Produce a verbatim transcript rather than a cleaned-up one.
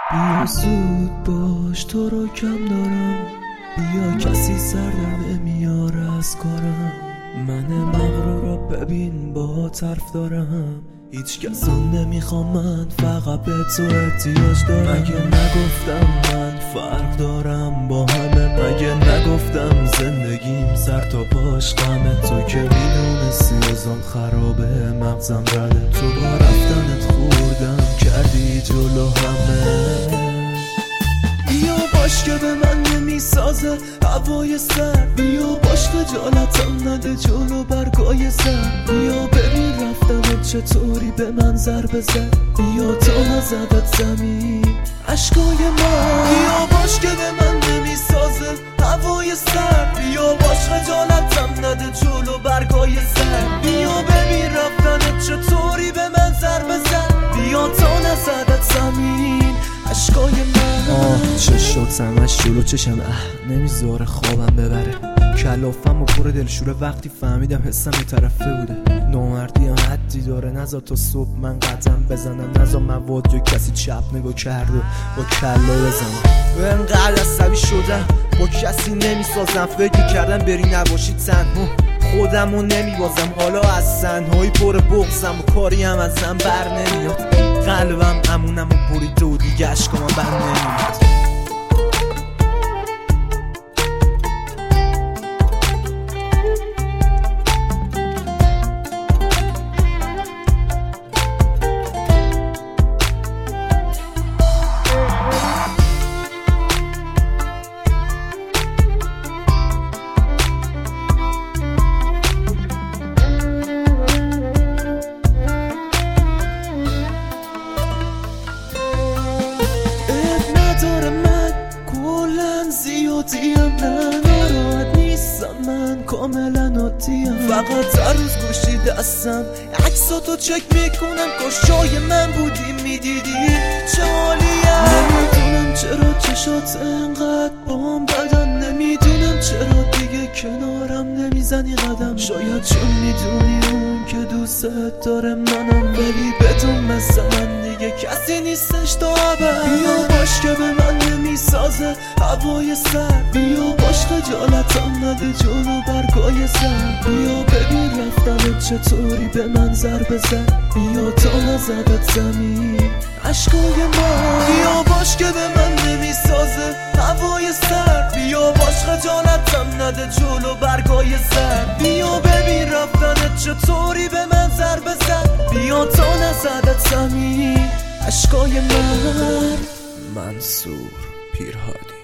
بیا زود باش تو رو کم دارم، بیا کسی سردم میاره از کارم. من مغرور رو ببین با طرف دارم، هیچ کسان نمیخوام، من فقط به تو احتیاج دارم. مگه نگفتم من فرق دارم با همه؟ مگه نگفتم زندگیم سر تا پاش غمه؟ تو که میدونستی ازم خرابه، مغزم رده، تو با رفتنت خوردم کردی جلو همه. بیا باش که به من نمیسازه هوای سر، بیا باش خجالتم نده جلو برگای سر. بیا ببین رفتنت چطوری به من ضربه زد، بیا تا نزدت زمین عشقای من. بیا باش که به من نمیسازه هوای سر، بیا باش خجالتم نده جلو برگای سر. بیا ببین رفتنت چطوری به من ضربه زد، بیا تا نزدت زمین عشقای من. چه شد سمش جلو چشم، اه نمیذاره خوابم ببره. کلافم و پر دلشوره وقتی فهمیدم حسم یه طرفه بوده. نامردی هم حدی داره، نذار تا صبح من قدم بزنم، نذار مواد یا کسی چپ نگاه کرد و با کلا بزنم. انقدر عصبی شدم با کسی نمیسازم، فکر کردم بری نباشی تنها خودمو نمیبازم. حالا از تنهایی پر بغضم و کاری هم ازم بر نمیاد. قلبم امونم و بریده و دیگه عشقام بر نمیاد. زیادیم نه ناراحت نیستم، من کاملا عادیم. فقط هر روز گوشی دستم عکساتو چک میکنم، کاش جای من بودی میدیدی چه حالیم. نمیدونم چرا چشات انقدر بام بدن، نمیدونم چرا دیگه کنارم نمیزنی قدم. شاید چون میدونی اون که دوست داره منم، ولی بدون مثل من دیگه کسی نیستش تا ابد. بیا باش که به من نمیسازه هوای سر، بیا باش خجالتم نده جلو برگای سر. بیا ببین رفتنت چطوری به من ضربه زد، بیا تا نزدت زمین عشقای من. بیا باش که به من نمیسازه هوای سر، بیا باش خجالتم نده جلو برگای سر. بیا ببین رفتنت چطوری به من ضربه زد، بیا تا نزدت زمین عشقای من. منصور پیرهادی.